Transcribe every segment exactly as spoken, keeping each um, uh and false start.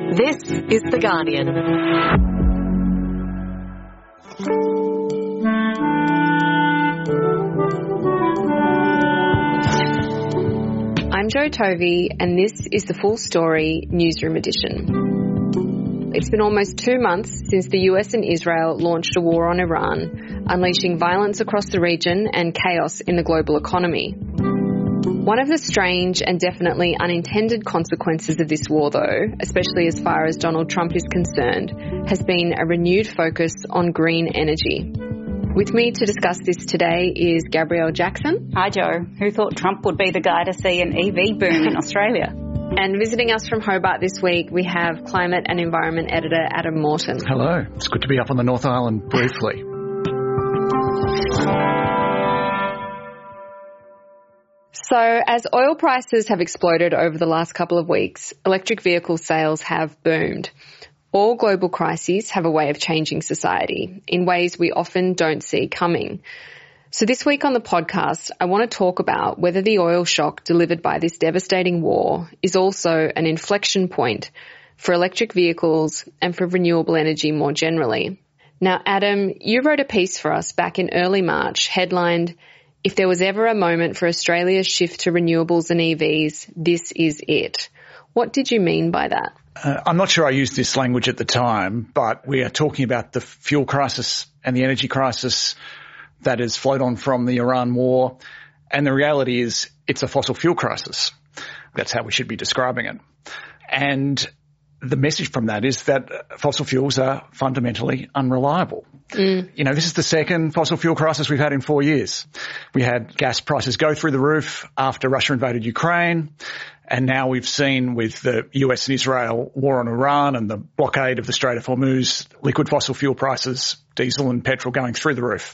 This is The Guardian. I'm Jo Tovey, and this is the Full Story Newsroom Edition. It's been almost two months since the U S and Israel launched a war on Iran, unleashing violence across the region and chaos in the global economy. One of the strange and definitely unintended consequences of this war, though, especially as far as Donald Trump is concerned, has been a renewed focus on green energy. With me to discuss this today is Gabrielle Jackson. Hi, Jo. Who thought Trump would be the guy to see an E V boom in Australia? And visiting us from Hobart this week, we have climate and environment editor Adam Morton. Hello. It's good to be up on the North Island briefly. So, as oil prices have exploded over the last couple of weeks, electric vehicle sales have boomed. All global crises have a way of changing society in ways we often don't see coming. So this week on the podcast, I want to talk about whether the oil shock delivered by this devastating war is also an inflection point for electric vehicles and for renewable energy more generally. Now, Adam, you wrote a piece for us back in early March headlined, "If there was ever a moment for Australia's shift to renewables and E Vs, this is it." What did you mean by that? Uh, I'm not sure I used this language at the time, but we are talking about the fuel crisis and the energy crisis that has flowed on from the Iran war. And the reality is it's a fossil fuel crisis. That's how we should be describing it. And the message from that is that fossil fuels are fundamentally unreliable. Mm. You know, this is the second fossil fuel crisis we've had in four years. We had gas prices go through the roof after Russia invaded Ukraine. And now we've seen with the U S and Israel war on Iran and the blockade of the Strait of Hormuz, liquid fossil fuel prices, diesel and petrol going through the roof.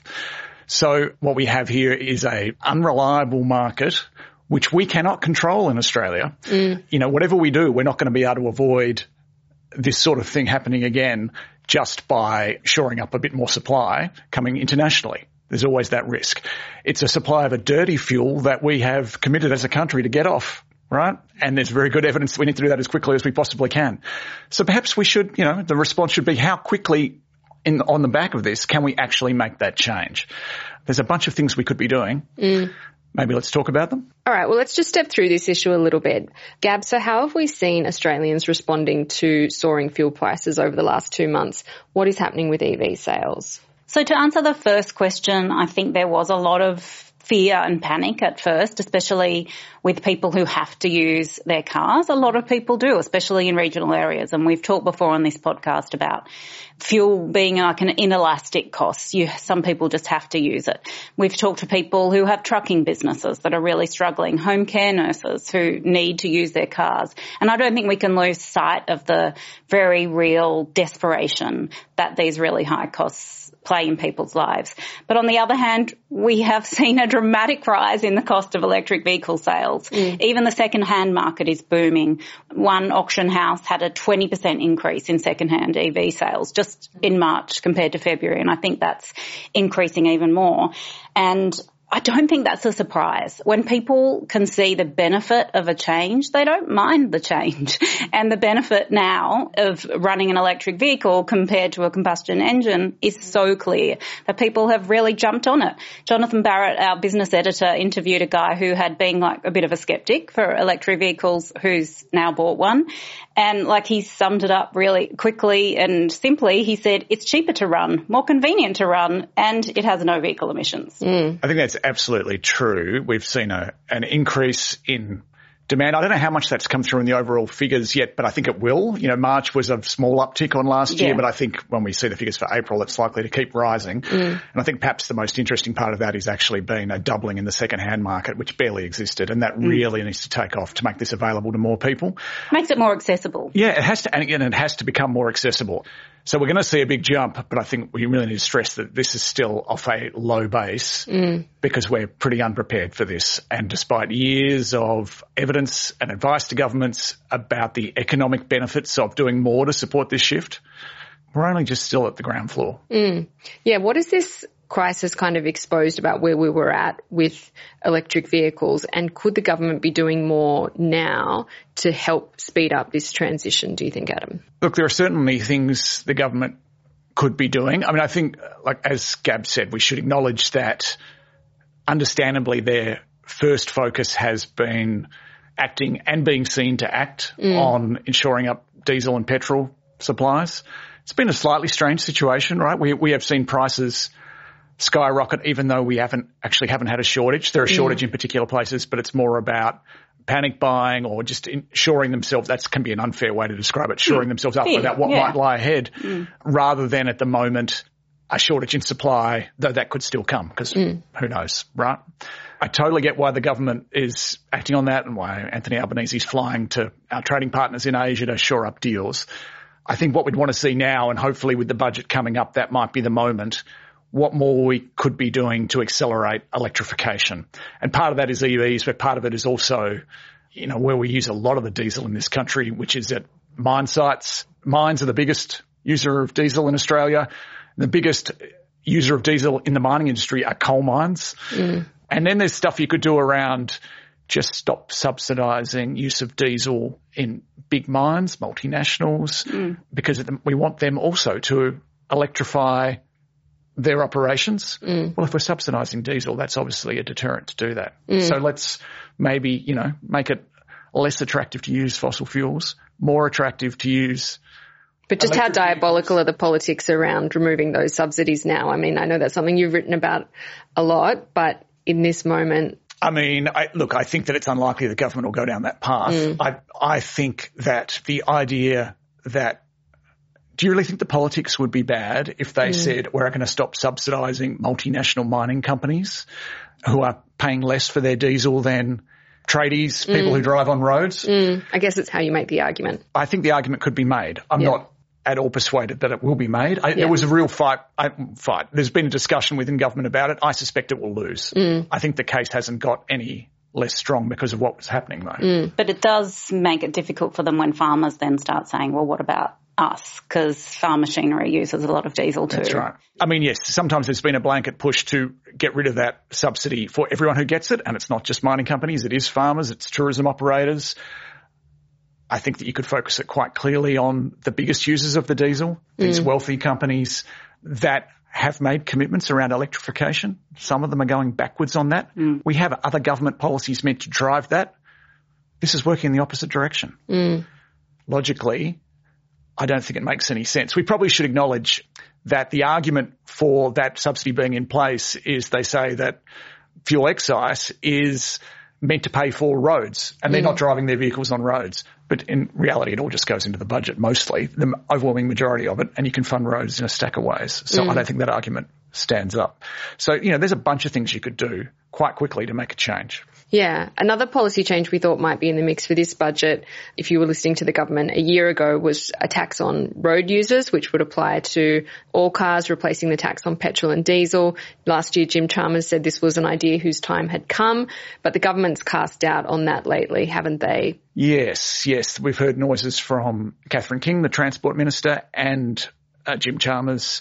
So what we have here is a unreliable market which we cannot control in Australia. Mm. You know, whatever we do, we're not going to be able to avoid this sort of thing happening again just by shoring up a bit more supply coming internationally. There's always that risk. It's a supply of a dirty fuel that we have committed as a country to get off, right? And there's very good evidence that we need to do that as quickly as we possibly can. So perhaps we should, you know, the response should be how quickly in, on the back of this can we actually make that change? There's a bunch of things we could be doing. Mm. Maybe let's talk about them. All right, well, let's just step through this issue a little bit. Gab, so how have we seen Australians responding to soaring fuel prices over the last two months? What is happening with E V sales? So to answer the first question, I think there was a lot of fear and panic at first, especially with people who have to use their cars. A lot of people do, especially in regional areas. And we've talked before on this podcast about fuel being like an inelastic cost. You, some people just have to use it. We've talked to people who have trucking businesses that are really struggling, home care nurses who need to use their cars. And I don't think we can lose sight of the very real desperation that these really high costs play in people's lives. But on the other hand, we have seen a dramatic rise in the cost of electric vehicle sales. Mm. Even the second-hand market is booming. One auction house had a twenty percent increase in second-hand E V sales just in March compared to February, and I think that's increasing even more. And I don't think that's a surprise. When people can see the benefit of a change, they don't mind the change. And the benefit now of running an electric vehicle compared to a combustion engine is so clear that people have really jumped on it. Jonathan Barrett, our business editor, interviewed a guy who had been like a bit of a skeptic for electric vehicles who's now bought one. And like he summed it up really quickly and simply. He said, it's cheaper to run, more convenient to run, and it has no vehicle emissions. Mm. I think that's absolutely true. We've seen a, an increase in demand. I don't know how much that's come through in the overall figures yet, but I think it will. You know, March was a small uptick on last yeah. year, but I think when we see the figures for April, it's likely to keep rising. Mm. And I think perhaps the most interesting part of that is actually been a doubling in the second-hand market, which barely existed, and that mm. really needs to take off to make this available to more people. Makes it more accessible. Yeah, it has to, and again, it has to become more accessible. So we're going to see a big jump, but I think we really need to stress that this is still off a low base mm. because we're pretty unprepared for this. And despite years of evidence and advice to governments about the economic benefits of doing more to support this shift, we're only just still at the ground floor. Mm. Yeah, what does this crisis kind of exposed about where we were at with electric vehicles, and could the government be doing more now to help speed up this transition, do you think, Adam? Look, there are certainly things the government could be doing. I mean, I think, like as Gab said, we should acknowledge that understandably their first focus has been acting and being seen to act mm. on ensuring up diesel and petrol supplies. It's been a slightly strange situation, right? We we have seen prices skyrocket even though we haven't actually haven't had a shortage. There are a shortage mm. in particular places, but it's more about panic buying or just shoring themselves. That can be an unfair way to describe it, shoring mm. themselves up yeah. about what yeah. might lie ahead mm. rather than at the moment a shortage in supply, though that could still come because mm. who knows, right? I totally get why the government is acting on that and why Anthony Albanese is flying to our trading partners in Asia to shore up deals. I think what we'd want to see now, and hopefully with the budget coming up, that might be the moment, what more we could be doing to accelerate electrification. And part of that is E Vs, but part of it is also, you know, where we use a lot of the diesel in this country, which is at mine sites. Mines are the biggest user of diesel in Australia. The biggest user of diesel in the mining industry are coal mines. Mm. And then there's stuff you could do around just stop subsidising use of diesel in big mines, multinationals, mm. because we want them also to electrify their operations. Mm. Well, if we're subsidising diesel, that's obviously a deterrent to do that. Mm. So let's maybe, you know, make it less attractive to use fossil fuels, more attractive to use. But just how diabolical are the politics around removing those subsidies now? I mean, I know that's something you've written about a lot, but in this moment. I mean, I, look, I think that it's unlikely the government will go down that path. Mm. I, I think that the idea that, do you really think the politics would be bad if they mm. said we're going to stop subsidising multinational mining companies who are paying less for their diesel than tradies, people mm. who drive on roads? Mm. I guess it's how you make the argument. I think the argument could be made. I'm yeah. not at all persuaded that it will be made. I, yeah. There was a real fight, I, fight. There's been a discussion within government about it. I suspect it will lose. Mm. I think the case hasn't got any less strong because of what was happening though. Mm. But it does make it difficult for them when farmers then start saying, well, what about us? Because farm machinery uses a lot of diesel too. That's right. I mean, yes, sometimes there's been a blanket push to get rid of that subsidy for everyone who gets it, and it's not just mining companies, it is farmers, it's tourism operators. I think that you could focus it quite clearly on the biggest users of the diesel, these mm. wealthy companies that have made commitments around electrification. Some of them are going backwards on that. Mm. We have other government policies meant to drive that. This is working in the opposite direction. Mm. Logically, I don't think it makes any sense. We probably should acknowledge that the argument for that subsidy being in place is they say that fuel excise is meant to pay for roads and they're mm. not driving their vehicles on roads. But in reality, it all just goes into the budget mostly, the overwhelming majority of it, and you can fund roads in a stack of ways. So mm. I don't think that argument stands up. So, you know, there's a bunch of things you could do quite quickly to make a change. Yeah. Another policy change we thought might be in the mix for this budget, if you were listening to the government a year ago, was a tax on road users, which would apply to all cars, replacing the tax on petrol and diesel. Last year, Jim Chalmers said this was an idea whose time had come, but the government's cast doubt on that lately, haven't they? Yes, yes. We've heard noises from Catherine King, the Transport Minister, and uh, Jim Chalmers,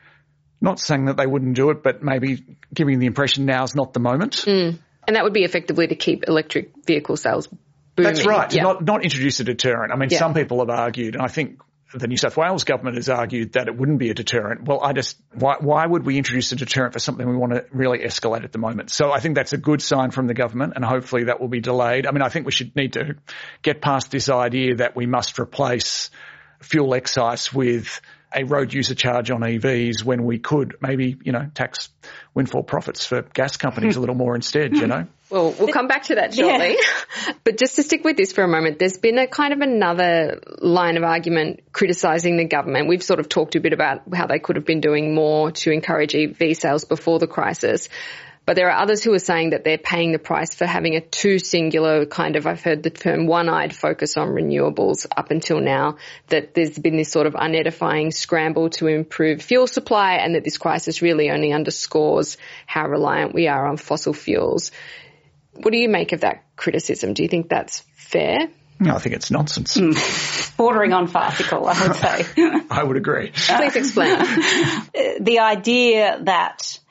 not saying that they wouldn't do it, but maybe giving the impression now is not the moment. Mm. And that would be effectively to keep electric vehicle sales booming. That's right. Yeah. Not, not introduce a deterrent. I mean, yeah. some people have argued, and I think the New South Wales government has argued that it wouldn't be a deterrent. Well, I just, why, why would we introduce a deterrent for something we want to really escalate at the moment? So I think that's a good sign from the government, and hopefully that will be delayed. I mean, I think we should need to get past this idea that we must replace fuel excise with a road user charge on E Vs when we could maybe, you know, tax windfall profits for gas companies a little more instead, you know. Well, we'll come back to that shortly. Yeah. But just to stick with this for a moment, there's been a kind of another line of argument criticising the government. We've sort of talked a bit about how they could have been doing more to encourage E V sales before the crisis. But there are others who are saying that they're paying the price for having a too singular kind of, I've heard the term one-eyed focus on renewables up until now, that there's been this sort of unedifying scramble to improve fuel supply, and that this crisis really only underscores how reliant we are on fossil fuels. What do you make of that criticism? Do you think that's fair? No, I think it's nonsense. Mm. Bordering on farcical, I would say. I would agree. Please explain. The idea that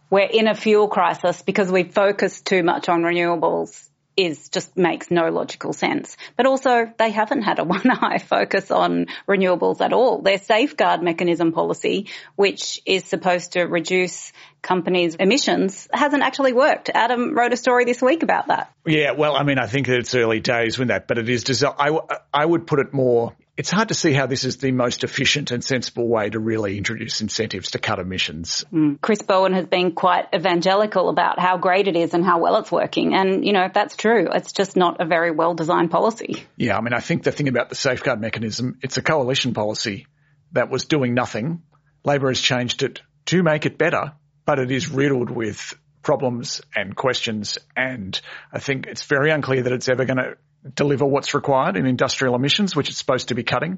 we're in a fuel crisis because we focus too much on renewables is just makes no logical sense. But also they haven't had a one-eye focus on renewables at all. Their safeguard mechanism policy, which is supposed to reduce companies' emissions, hasn't actually worked. Adam wrote a story this week about that. Yeah, well, I mean, I think that it's early days with that, but it is desi- I, I would put it more, it's hard to see how this is the most efficient and sensible way to really introduce incentives to cut emissions. Mm. Chris Bowen has been quite evangelical about how great it is and how well it's working. And, you know, that's true. It's just not a very well-designed policy. Yeah, I mean, I think the thing about the safeguard mechanism, it's a coalition policy that was doing nothing. Labor has changed it to make it better, but it is riddled with problems and questions, and I think it's very unclear that it's ever going to deliver what's required in industrial emissions, which it's supposed to be cutting.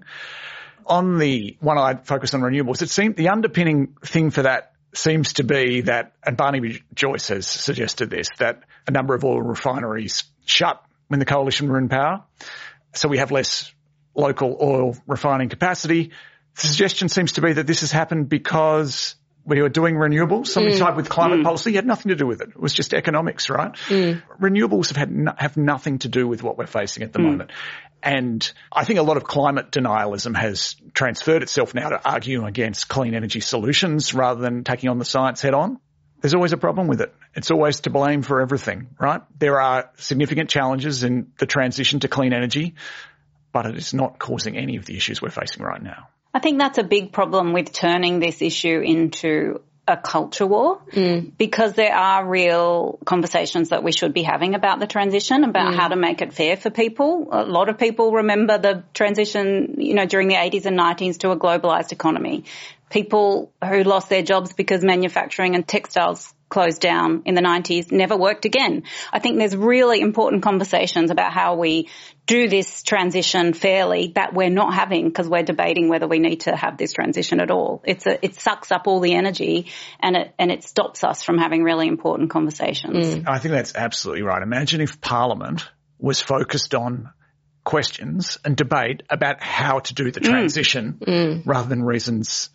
On the one I focused on renewables, it seemed the underpinning thing for that seems to be that, and Barnaby Joyce has suggested this, that a number of oil refineries shut when the coalition were in power, so we have less local oil refining capacity. The suggestion seems to be that this has happened because we were doing renewables, something mm. tied with climate mm. policy. It had nothing to do with it. It was just economics, right? Mm. Renewables have had no, have nothing to do with what we're facing at the mm. moment. And I think a lot of climate denialism has transferred itself now to arguing against clean energy solutions rather than taking on the science head on. There's always a problem with it. It's always to blame for everything, right? There are significant challenges in the transition to clean energy, but it is not causing any of the issues we're facing right now. I think that's a big problem with turning this issue into a culture war mm. because there are real conversations that we should be having about the transition, about mm. how to make it fair for people. A lot of people remember the transition, you know, during the eighties and nineties to a globalised economy. People who lost their jobs because manufacturing and textiles closed down in the nineties never worked again. I think there's really important conversations about how we do this transition fairly that we're not having because we're debating whether we need to have this transition at all. It's a, it sucks up all the energy and it, and it stops us from having really important conversations. Mm. I think that's absolutely right. Imagine if Parliament was focused on questions and debate about how to do the transition mm. Mm. rather than reasons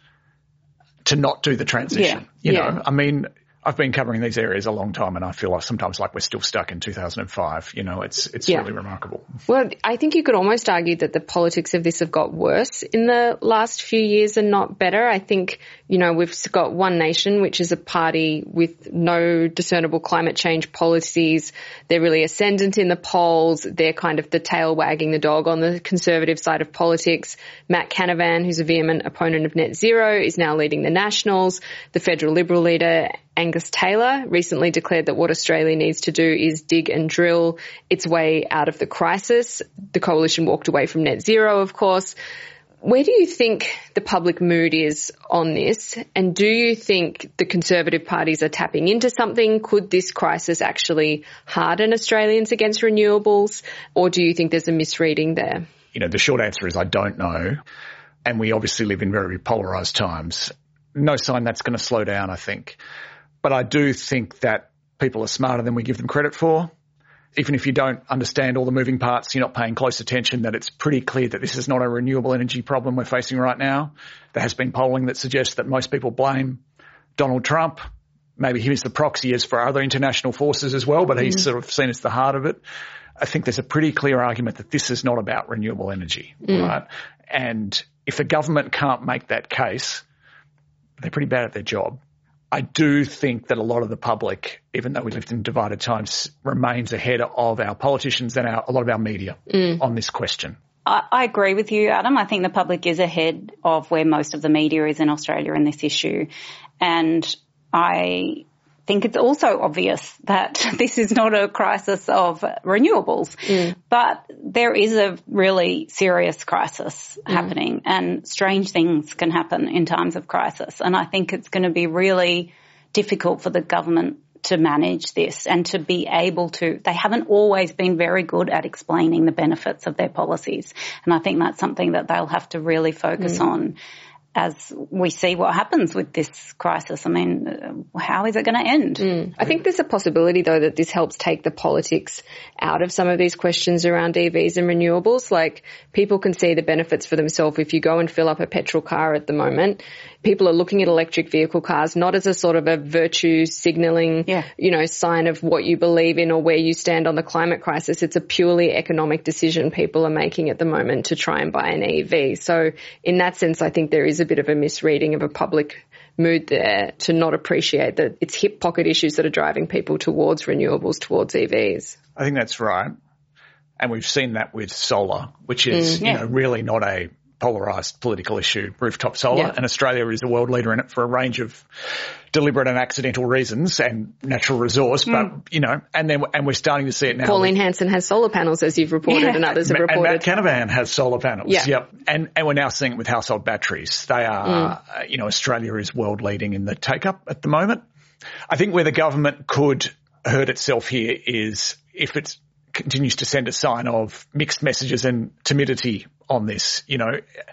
to not do the transition. Yeah. You yeah. know, I mean, I've been covering these areas a long time and I feel like sometimes like we're still stuck in two thousand five. You know, it's it's yeah. really remarkable. Well, I think you could almost argue that the politics of this have got worse in the last few years and not better. I think, you know, we've got One Nation, which is a party with no discernible climate change policies. They're really ascendant in the polls. They're kind of the tail wagging the dog on the conservative side of politics. Matt Canavan, who's a vehement opponent of net zero, is now leading the Nationals. The federal Liberal leader, Angus Taylor, recently declared that what Australia needs to do is dig and drill its way out of the crisis. The coalition walked away from net zero, of course. Where do you think the public mood is on this? And do you think the Conservative parties are tapping into something? Could this crisis actually harden Australians against renewables? Or do you think there's a misreading there? You know, the short answer is I don't know. And we obviously live in very polarised times. No sign that's going to slow down, I think. But I do think that people are smarter than we give them credit for. Even if you don't understand all the moving parts, you're not paying close attention, that it's pretty clear that this is not a renewable energy problem we're facing right now. There has been polling that suggests that most people blame Donald Trump. Maybe he was the proxy as for other international forces as well, but he's mm. sort of seen as the heart of it. I think there's a pretty clear argument that this is not about renewable energy, mm. right? And if the government can't make that case, they're pretty bad at their job. I do think that a lot of the public, even though we lived in divided times, remains ahead of our politicians and our, a lot of our media mm. on this question. I, I agree with you, Adam. I think the public is ahead of where most of the media is in Australia in this issue. And I think it's also obvious that this is not a crisis of renewables, mm. but there is a really serious crisis mm. happening, and strange things can happen in times of crisis. And I think it's going to be really difficult for the government to manage this and to be able to, they haven't always been very good at explaining the benefits of their policies. And I think that's something that they'll have to really focus mm. on. as we see what happens with this crisis. I mean, how is it going to end? Mm. I think there's a possibility, though, that this helps take the politics out of some of these questions around E Vs and renewables. Like, people can see the benefits for themselves. If you go and fill up a petrol car at the moment, people are looking at electric vehicle cars not as a sort of a virtue signalling, yeah. you know, sign of what you believe in or where you stand on the climate crisis. It's a purely economic decision people are making at the moment to try and buy an E V. So in that sense, I think there is a bit of a misreading of a public mood there to not appreciate that it's hip pocket issues that are driving people towards renewables, towards E Vs. I think that's right. And we've seen that with solar, which is, Mm, yeah. you know, really not a polarised political issue, rooftop solar. Yeah. And Australia is a world leader in it for a range of deliberate and accidental reasons and natural resource. Mm. But, you know, and then, and we're starting to see it now. Pauline Hanson has solar panels, as you've reported, Yeah. and others have And reported. Matt Canavan has solar panels. Yeah. Yep. And, and we're now seeing it with household batteries. They are, mm. uh, you know, Australia is world leading in the take up at the moment. I think where the government could hurt itself here is if it continues to send a sign of mixed messages and timidity on this. You know,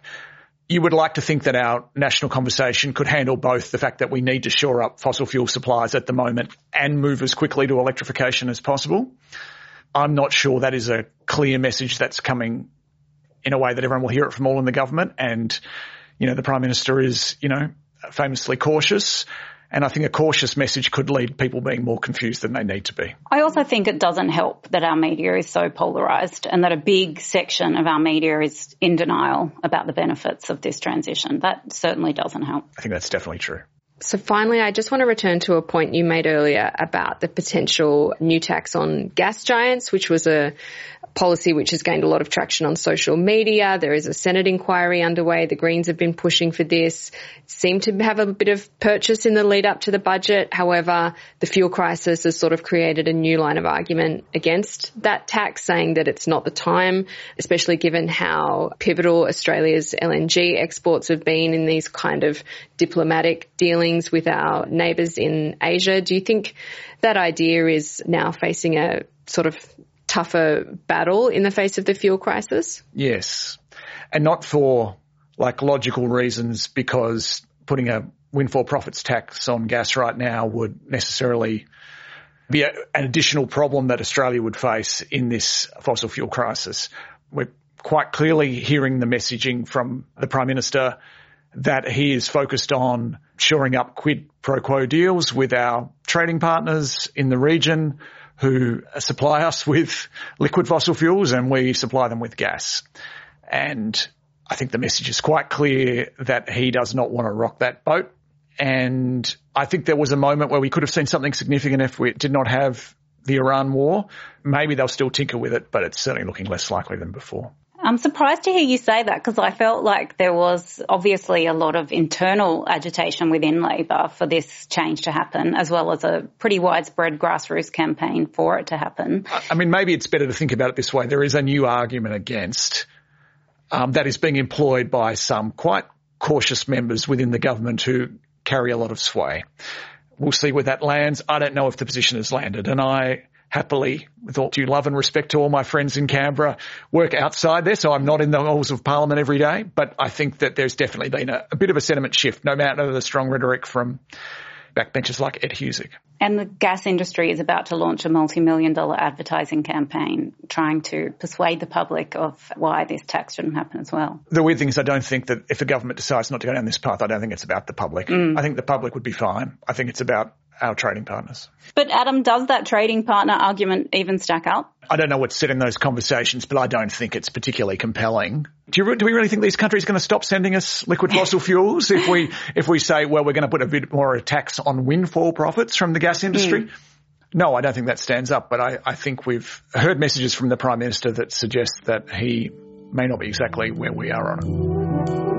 you would like to think that our national conversation could handle both the fact that we need to shore up fossil fuel supplies at the moment and move as quickly to electrification as possible. I'm not sure that is a clear message that's coming in a way that everyone will hear it from all in the government. And, you know, the Prime Minister is, you know, famously cautious. And I think a cautious message could lead people being more confused than they need to be. I also think it doesn't help that our media is so polarised and that a big section of our media is in denial about the benefits of this transition. That certainly doesn't help. I think that's definitely true. So finally, I just want to return to a point you made earlier about the potential new tax on gas giants, which was a policy which has gained a lot of traction on social media. There is a Senate inquiry underway. The Greens have been pushing for this. Seem to have a bit of purchase in the lead up to the budget. However, the fuel crisis has sort of created a new line of argument against that tax, saying that it's not the time, especially given how pivotal Australia's L N G exports have been in these kind of diplomatic dealings with our neighbours in Asia. Do you think that idea is now facing a sort of tougher battle in the face of the fuel crisis? Yes. And not for like logical reasons, because putting a windfall profits tax on gas right now would necessarily be a, an additional problem that Australia would face in this fossil fuel crisis. We're quite clearly hearing the messaging from the Prime Minister that he is focused on shoring up quid pro quo deals with our trading partners in the region who supply us with liquid fossil fuels and we supply them with gas. And I think the message is quite clear that he does not want to rock that boat. And I think there was a moment where we could have seen something significant if we did not have the Iran war. Maybe they'll still tinker with it, but it's certainly looking less likely than before. I'm surprised to hear you say that, because I felt like there was obviously a lot of internal agitation within Labor for this change to happen, as well as a pretty widespread grassroots campaign for it to happen. I mean, maybe it's better to think about it this way. There is a new argument against um, that is being employed by some quite cautious members within the government who carry a lot of sway. We'll see where that lands. I don't know if the position has landed, and I happily, with all due love and respect to all my friends in Canberra, work outside there, so I'm not in the halls of Parliament every day. But I think that there's definitely been a, a bit of a sentiment shift, no matter the strong rhetoric from backbenchers like Ed Husick. And the gas industry is about to launch a multi-million dollar advertising campaign trying to persuade the public of why this tax shouldn't happen as well. The weird thing is I don't think that if the government decides not to go down this path, I don't think it's about the public. Mm. I think the public would be fine. I think it's about our trading partners. But Adam, does that trading partner argument even stack up? I don't know what's said in those conversations, but I don't think it's particularly compelling. Do you, do we really think these countries are going to stop sending us liquid fossil fuels if we if we say, well, we're going to put a bit more of a tax on windfall profits from the gas industry? Mm. No, I don't think that stands up, but I, I think we've heard messages from the Prime Minister that suggest that he may not be exactly where we are on it.